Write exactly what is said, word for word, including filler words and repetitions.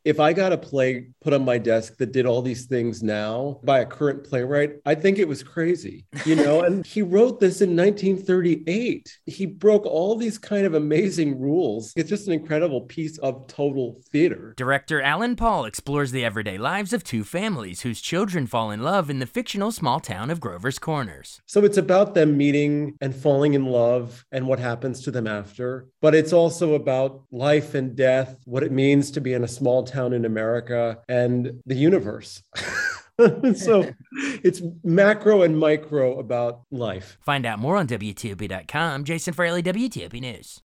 if I got a play put on my desk that did all these things now by a current playwright, I think it was crazy, you know? And he wrote this in nineteen thirty-eight. He broke all these kind of amazing rules. It's just an incredible piece of total theater. Director Alan Paul explores the everyday lives of two families whose children fall in love in the fictional small town of Grover's Corners. So it's about them meeting and falling in love and what happens to them after. But it's also about life and death, what it means to be in a small town in America, and the universe. So it's macro and micro about life. Find out more on W T O P dot com. Jason Fraley, W T O P News.